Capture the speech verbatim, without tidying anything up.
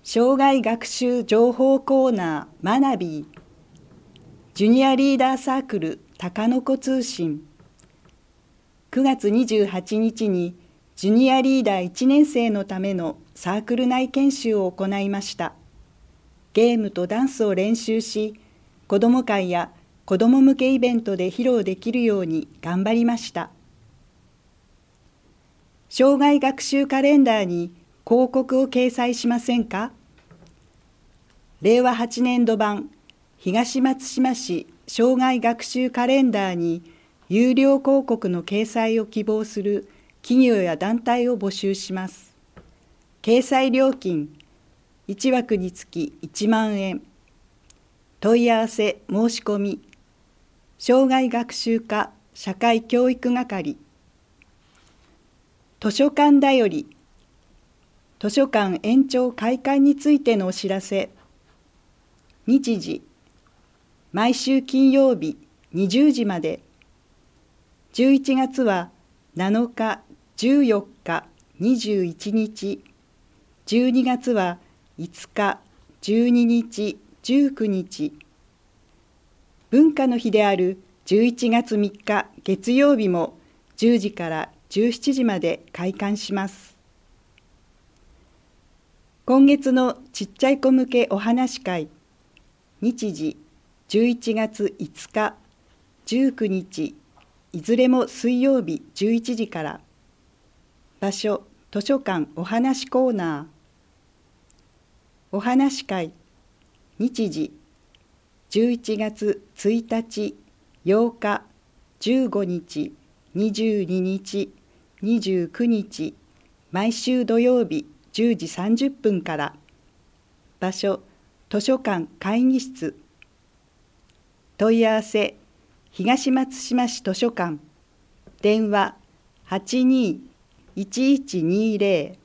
障害学習情報コーナーマナビー、ジュニアリーダーサークル高の子通信。くがつにじゅうはちにちにジュニアリーダーいちねん生のためのサークル内研修を行いました。ゲームとダンスを練習し、子ども会や子ども向けイベントで披露できるように頑張りました。障害学習カレンダーに広告を掲載しませんか？れいわはちねんど版東松島市障害学習カレンダーに有料広告の掲載を希望する企業や団体を募集します。掲載料金いちわくにつきいちまんえん。問い合わせ申し込み障害学習課社会教育係。図書館だより図書館延長開館についてのお知らせ。日時毎週金曜日にじゅうじまで。じゅういちがつはなのか、じゅうよっか、にじゅういちにち、じゅうにがつはいつか、じゅうににち、じゅうくにち。文化の日であるじゅういちがつみっか月曜日もじゅうじからじゅうしちじまで開館します。今月のちっちゃい子向けお話会。日時じゅういちがついつか、じゅうくにち、いずれも水曜日じゅういちじから。場所、図書館お話コーナー。お話会。日時じゅういちがつついたち、ようか、じゅうごにち、にじゅうににち、にじゅうくにち、毎週土曜日じゅうじさんじゅっぷんから。場所、図書館会議室。問い合わせ、東松島市図書館。電話はちにーいちいちにーぜろ